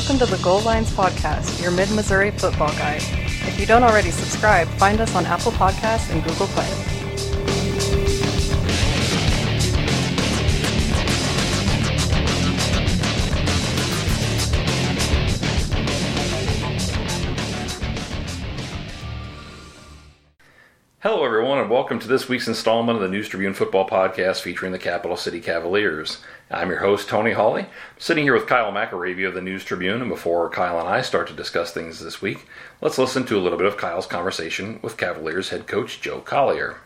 Welcome to the Goal Lines Podcast, your Mid-Missouri football guide. If you don't already subscribe, find us on Apple Podcasts and Google Play. Hello, everyone, and welcome to this week's installment of the News Tribune Football Podcast featuring the Capital City Cavaliers. I'm your host, Tony Hawley, sitting here with Kyle McAravey of the News Tribune, and before Kyle and I start to discuss things this week, let's listen to a little bit of Kyle's conversation with Cavaliers head coach Joe Collier.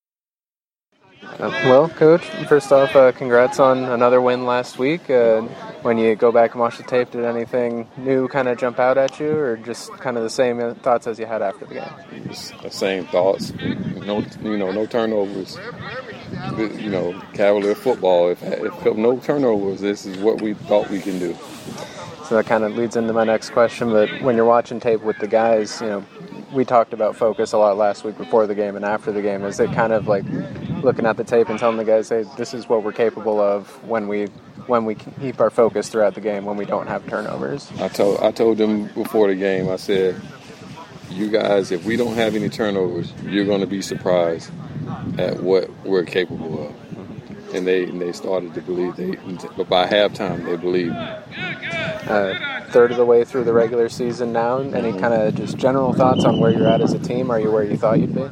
Well, Coach, first off, congrats on another win last week. When you go back and watch the tape, did anything new kind of jump out at you, or just kind of the same thoughts as you had after the game? Just the same thoughts. No turnovers. Cavalier football. If no turnovers, this is what we thought we can do. So that kind of leads into my next question. But when you're watching tape with the guys, we talked about focus a lot last week before the game and after the game. Is it kind of like looking at the tape and telling the guys, hey, this is what we're capable of when we keep our focus throughout the game, when we don't have turnovers? I told them before the game, I said, you guys, if we don't have any turnovers, you're going to be surprised at what we're capable of. And they started to believe. But by halftime, they believed. Third of the way through the regular season now. Any kind of just general thoughts on where you're at as a team? Are you where you thought you'd be?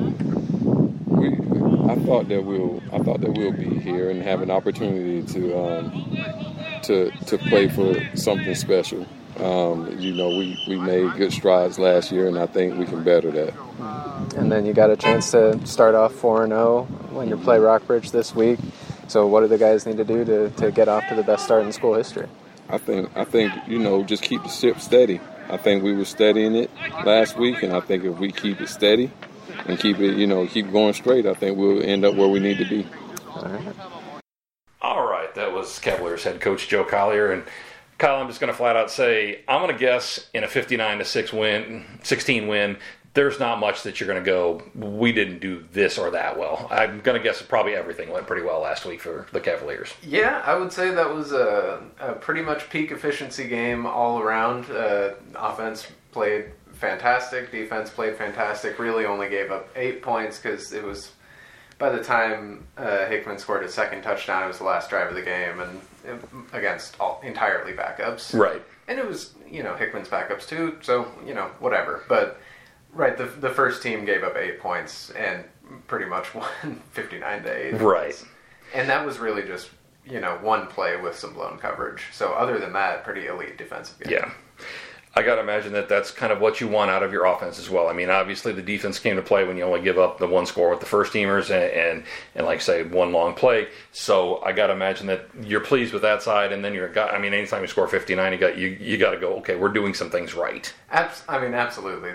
I thought that we'll be here and have an opportunity to play for something special. We made good strides last year, and I think we can better that. And then you got a chance to start off 4-0 when you play Rockbridge this week. So what do the guys need to do to get off to the best start in school history? I think just keep the ship steady. I think we were steadying it last week, and I think if we keep it steady and keep going straight, I think we'll end up where we need to be. All right, that was Cavaliers head coach Joe Collier, and Kyle, I'm just going to flat out say, I'm going to guess in a 59-16 win, there's not much that you're going to go, we didn't do this or that well. I'm going to guess probably everything went pretty well last week for the Cavaliers. Yeah, I would say that was a pretty much peak efficiency game all around. Offense played fantastic. Defense played fantastic. Really only gave up 8 points because it was, by the time Hickman scored his second touchdown, it was the last drive of the game, and against entirely backups. Right. And it was, Hickman's backups too, so, whatever. But, right, the first team gave up 8 points and pretty much won 59-8. Right. And that was really just, one play with some blown coverage. So other than that, pretty elite defensive game. Yeah. I got to imagine that that's kind of what you want out of your offense as well. I mean, obviously the defense came to play when you only give up the one score with the first teamers and like say one long play. So I got to imagine that you're pleased with that side, and then anytime you score 59, you got to go, okay, we're doing some things right. Absolutely.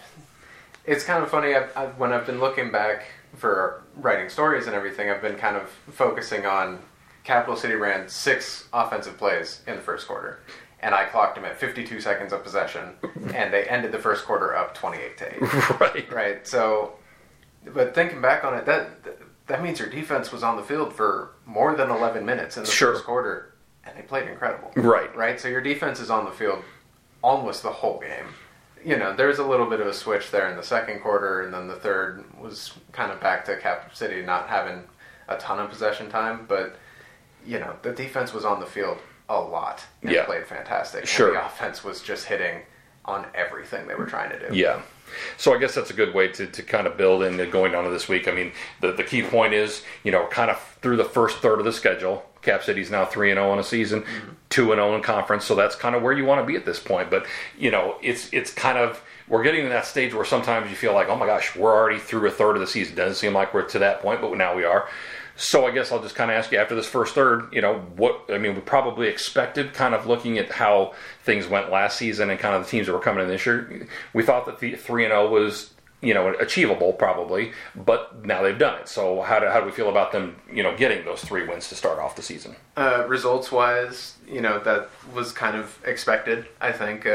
It's kind of funny. When I've been looking back for writing stories and everything, I've been kind of focusing on Capital City ran 6 offensive plays in the first quarter. And I clocked them at 52 seconds of possession, and they ended the first quarter up 28-8. Right. Right. So, but thinking back on it, that means your defense was on the field for more than 11 minutes in the first quarter, and they played incredible. Right. Right. So your defense is on the field almost the whole game. There's a little bit of a switch there in the second quarter, and then the third was kind of back to Cap City not having a ton of possession time, but the defense was on the field a lot and played fantastic. Sure. And the offense was just hitting on everything they were trying to do. Yeah. So I guess that's a good way to kind of build in going down to this week. I mean, the key point is, kind of through the first third of the schedule, Cap City's now 3-0 in a season, 2-0 in conference, so that's kind of where you want to be at this point. But, it's kind of, we're getting to that stage where sometimes you feel like, oh my gosh, we're already through a third of the season. Doesn't seem like we're to that point, but now we are. So I guess I'll just kind of ask you after this first third, we probably expected, kind of looking at how things went last season and kind of the teams that were coming in this year. We thought that the 3-0 was, achievable probably, but now they've done it. So how do we feel about them, getting those 3 wins to start off the season? Results-wise, that was kind of expected, I think.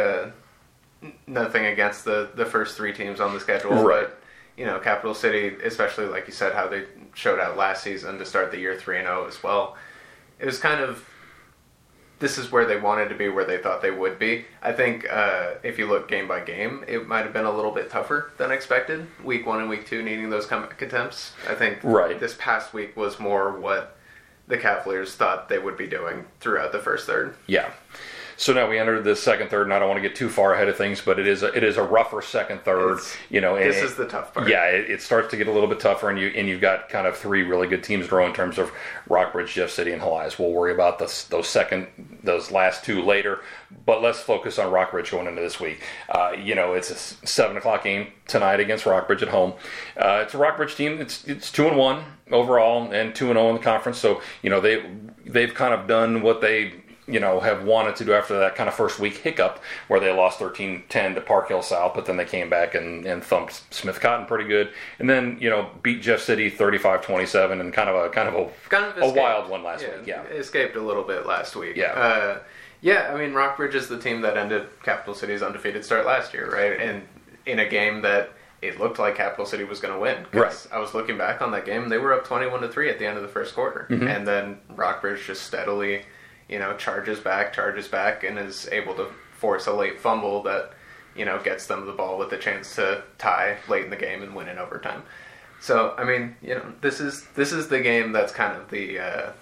Nothing against the first 3 teams on the schedule. Right. But, Capital City, especially like you said, how they showed out last season to start the year 3-0 as well. It was kind of this is where they wanted to be, where they thought they would be. I think if you look game by game, it might have been a little bit tougher than expected. Week 1 and Week 2 needing those comeback attempts. I think this past week was more what the Cavaliers thought they would be doing throughout the first third. Yeah. So now we entered the second third, and I don't want to get too far ahead of things, but it is a rougher second third. This is the tough part. Yeah, it starts to get a little bit tougher, and you've got kind of 3 really good teams to row in terms of Rockbridge, Jeff City, and Helias. We'll worry about those last 2 later, but let's focus on Rockbridge going into this week. It's a 7:00 game tonight against Rockbridge at home. It's a Rockbridge team. It's 2-1 overall and 2-0 in the conference. So they've kind of done what they have wanted to do after that kind of first week hiccup where they lost 13-10 to Park Hill South, but then they came back and thumped Smith Cotton pretty good, and then beat Jeff City 35-27 and kind of a wild one last week. Yeah, escaped a little bit last week. Yeah. I mean, Rockbridge is the team that ended Capital City's undefeated start last year, right? And in a game that it looked like Capital City was going to win. Right. I was looking back on that game; they were up 21-3 at the end of the first quarter, and then Rockbridge just steadily, charges back, and is able to force a late fumble that, gets them the ball with a chance to tie late in the game and win in overtime. So, I mean, this is the game that's kind of the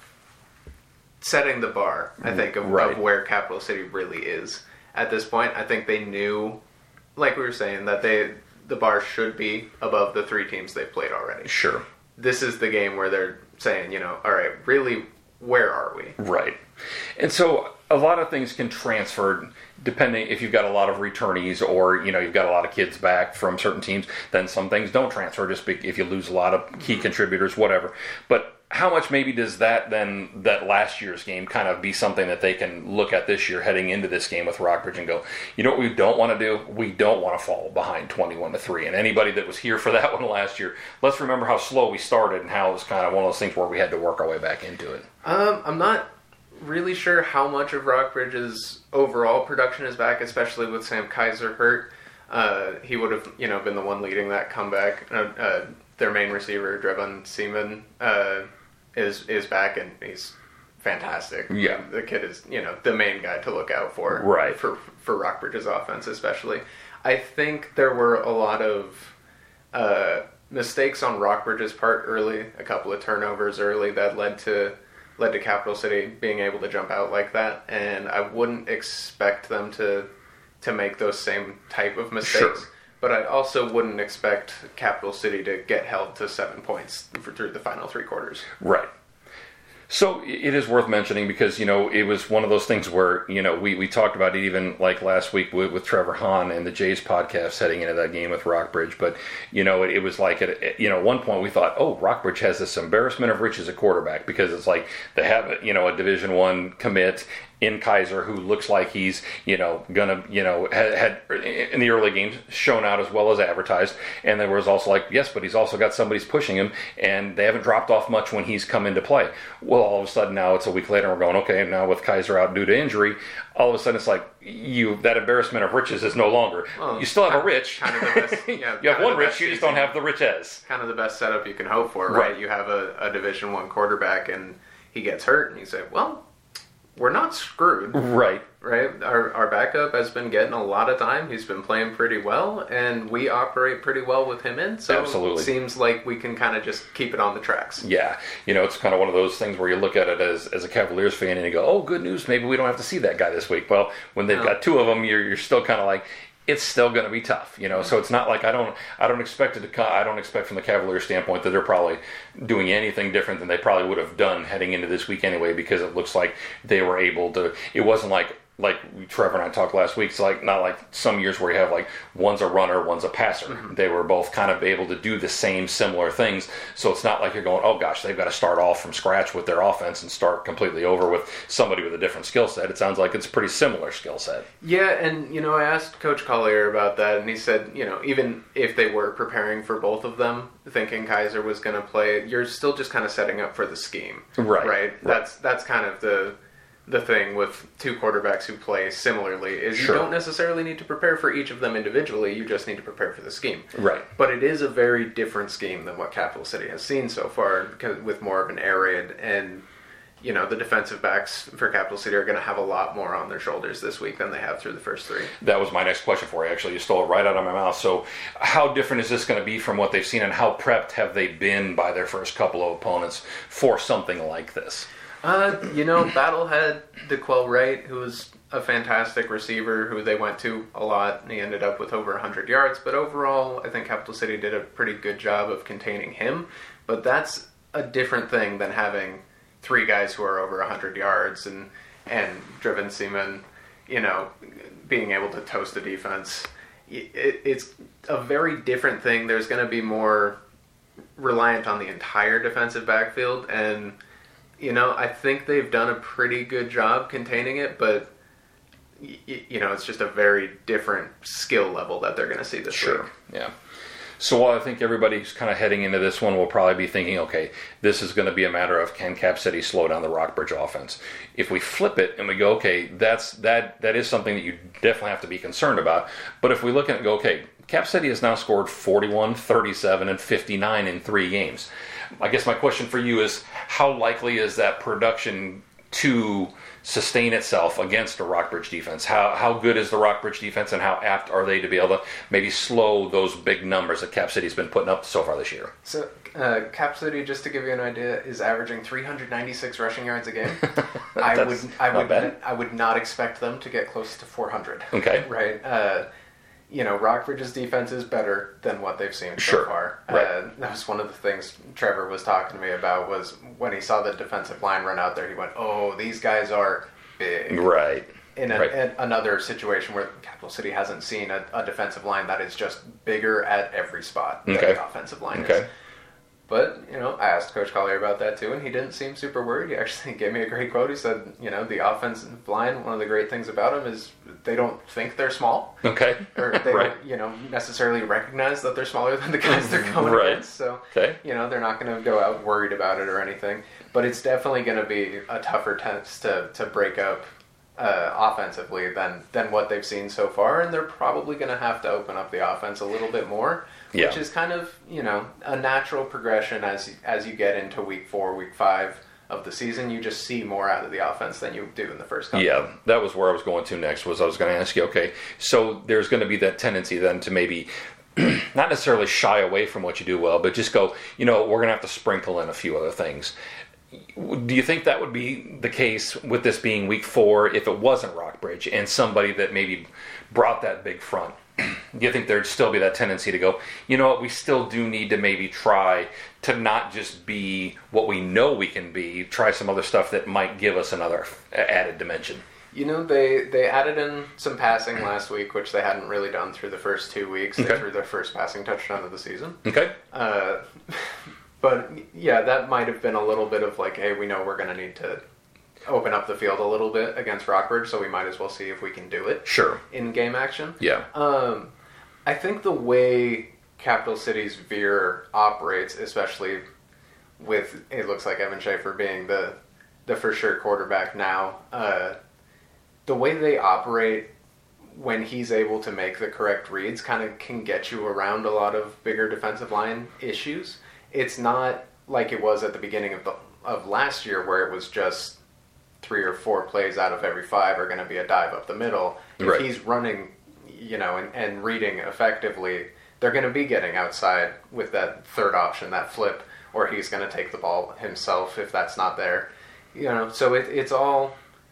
setting the bar, I think, of where Capital City really is at this point. I think they knew, like we were saying, that the bar should be above the 3 teams they've played already. Sure. This is the game where they're saying, all right, really, where are we? Right. And so a lot of things can transfer depending if you've got a lot of returnees or, you've got a lot of kids back from certain teams, then some things don't transfer just if you lose a lot of key contributors, whatever. But how much maybe does that last year's game kind of be something that they can look at this year heading into this game with Rockbridge and go, what we don't want to do? We don't want to fall behind 21-3. And anybody that was here for that one last year, let's remember how slow we started and how it was kind of one of those things where we had to work our way back into it. I'm not really sure how much of Rockbridge's overall production is back, especially with Sam Kaiser hurt. He would have, been the one leading that comeback. Their main receiver, Drevon Seaman, is back, and he's fantastic. Yeah. The kid is, the main guy to look out for. Right. For Rockbridge's offense, especially. I think there were a lot of mistakes on Rockbridge's part early, a couple of turnovers early that led to Capital City being able to jump out like that, and I wouldn't expect them to make those same type of mistakes. Sure. But I also wouldn't expect Capital City to get held to 7 points through the final 3 quarters. Right. So it is worth mentioning because, it was one of those things where, we talked about it even like last week with Trevor Hahn and the Jays podcast heading into that game with Rockbridge. But, it was like, at one point we thought, oh, Rockbridge has this embarrassment of riches at quarterback because it's like they have, a Division I commit in Kaiser who looks like he's, gonna, had in the early games shown out as well as advertised. And there was also like, yes, but he's also got somebody's pushing him and they haven't dropped off much when he's come into play. Well, all of a sudden now it's a week later and we're going, okay, now with Kaiser out due to injury, all of a sudden it's like that embarrassment of riches is no longer. Well, you still have a rich. Kind of the best, you have one rich, you just don't have the riches. Kind of the best setup you can hope for, right? You have a Division I quarterback and he gets hurt and you say, well, we're not screwed. Right. Our backup has been getting a lot of time. He's been playing pretty well, and we operate pretty well with him in. So absolutely. It seems like we can kind of just keep it on the tracks. Yeah. It's kind of one of those things where you look at it as a Cavaliers fan and you go, oh, good news. Maybe we don't have to see that guy this week. Well, when they've got 2 of them, you're still kind of like, it's still going to be tough, So it's not like I don't expect from the Cavaliers standpoint that they're probably doing anything different than they probably would have done heading into this week anyway, because it looks like they were able to. It wasn't like Trevor and I talked last week. It's like not like some years where you have like one's a runner, one's a passer. Mm-hmm. They were both kind of able to do the same similar things. So it's not like you're going, oh gosh, they've got to start off from scratch with their offense and start completely over with somebody with a different skill set. It sounds like it's a pretty similar skill set. Yeah, and I asked Coach Collier about that, and he said, even if they were preparing for both of them, thinking Kaiser was going to play, you're still just kind of setting up for the scheme. Right. That's kind of the thing with 2 quarterbacks who play similarly is you don't necessarily need to prepare for each of them individually. You just need to prepare for the scheme. Right. But it is a very different scheme than what Capital City has seen so far, with more of an air raid. And, the defensive backs for Capital City are going to have a lot more on their shoulders this week than they have through the first 3. That was my next question for you, actually. You stole it right out of my mouth. So how different is this going to be from what they've seen, and how prepped have they been by their first couple of opponents for something like this? Battle had DeQuell Wright, who was a fantastic receiver who they went to a lot, and he ended up with over 100 yards. But overall, I think Capital City did a pretty good job of containing him. But that's a different thing than having 3 guys who are over 100 yards and Driven Seaman, being able to toast the defense. It's a very different thing. There's going to be more reliant on the entire defensive backfield, and I think they've done a pretty good job containing it, but it's just a very different skill level that they're going to see this week. Yeah. So while I think everybody's kind of heading into this one will probably be thinking, okay, this is going to be a matter of can Cap City slow down the Rockbridge offense? If we flip it and we go, okay, that is something that you definitely have to be concerned about. But if we look at it and go, okay, Cap City has now scored 41, 37, and 59 in 3 games. I guess my question for you is, how likely is that production to sustain itself against a Rockbridge defense? How good is the Rockbridge defense, and how apt are they to be able to maybe slow those big numbers that Cap City's been putting up so far this year? So Cap City, just to give you an idea, is averaging 396 rushing yards a game. I would not expect them to get close to 400. Okay. Right. Rockbridge's defense is better than what they've seen so far. Right. That was one of the things Trevor was talking to me about, was when he saw the defensive line run out there, he went, oh, these guys are big. Right. In another situation where Capital City hasn't seen a defensive line that is just bigger at every spot than the offensive line is. But, I asked Coach Collier about that too, and he didn't seem super worried. He actually gave me a great quote. He said, the offensive line, one of the great things about them is they don't think they're small. Okay. Or they don't, necessarily recognize that they're smaller than the guys they're going against. So, they're not going to go out worried about it or anything. But it's definitely going to be a tougher test to break up offensively than what they've seen so far. And they're probably going to have to open up the offense a little bit more. Yeah. Which is kind of, a natural progression as you get into week 4, week 5 of the season. You just see more out of the offense than you do in the first couple. Yeah, that was where I was going to next. I was going to ask you, okay, so there's going to be that tendency then to maybe not necessarily shy away from what you do well, but just go, we're going to have to sprinkle in a few other things. Do you think that would be the case with this being week 4 if it wasn't Rockbridge and somebody that maybe brought that big front? Do you think there'd still be that tendency to go, we still do need to maybe try to not just be what we know we can be, try some other stuff that might give us another added dimension? They added in some passing last week, which they hadn't really done through the first 2 weeks. They threw their first passing touchdown of the season. Okay. But, yeah, that might have been a little bit of like, hey, we know we're going to need to open up the field a little bit against Rockbridge, so we might as well see if we can do it. Sure. In game action. Yeah. I think the way Capital City's Veer operates, especially with, it looks like Evan Schaefer being the for sure quarterback now, the way they operate when he's able to make the correct reads kind of can get you around a lot of bigger defensive line issues. It's not like it was at the beginning of last year where it was just 3 or 4 plays out of every 5 are going to be a dive up the middle. If he's running, and reading effectively, they're going to be getting outside with that third option, that flip, or he's going to take the ball himself if that's not there. So it's all...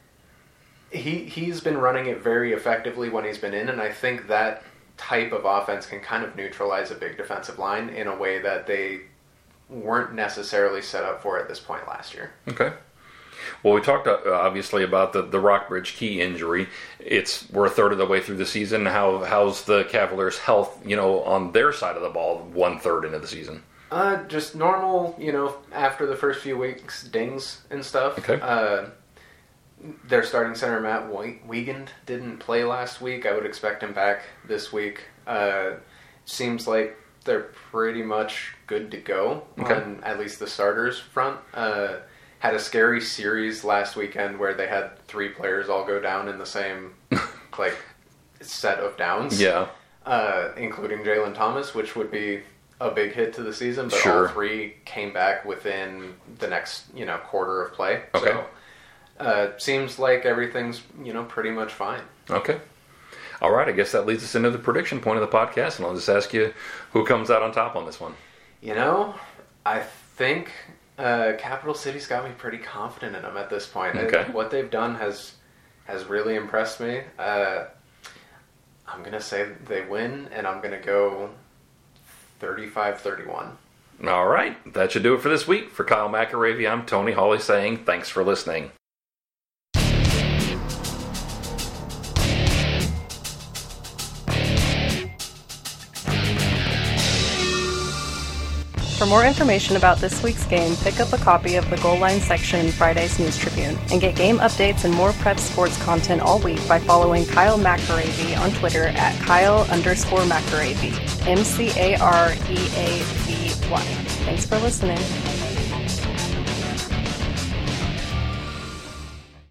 He's been running it very effectively when he's been in, and I think that type of offense can kind of neutralize a big defensive line in a way that they weren't necessarily set up for at this point last year. Okay. Well, we talked obviously about the Rockbridge key injury. We're a third of the way through the season. How's the Cavaliers' health, on their side of the ball 1/3 into the season? Just normal, after the first few weeks, dings and stuff. Okay. Their starting center, Matt Wiegand, didn't play last week. I would expect him back this week. Seems like they're pretty much good to go on at least the starters front. Had a scary series last weekend where they had 3 players all go down in the same set of downs. Yeah. Including Jalen Thomas, which would be a big hit to the season, but all three came back within the next, quarter of play. Okay. So, seems like everything's, pretty much fine. Okay. All right, I guess that leads us into the prediction point of the podcast, and I'll just ask you who comes out on top on this one. I think Capital City's got me pretty confident in them at this point. Okay. What they've done has really impressed me. I'm going to say they win, and I'm going to go 35-31. All right, that should do it for this week. For Kyle McAravey, I'm Tony Hawley saying thanks for listening. For more information about this week's game, pick up a copy of the Goal Line section in Friday's News Tribune, and get game updates and more prep sports content all week by following Kyle McAravey on Twitter at Kyle_McAravey, McAravey. Thanks for listening.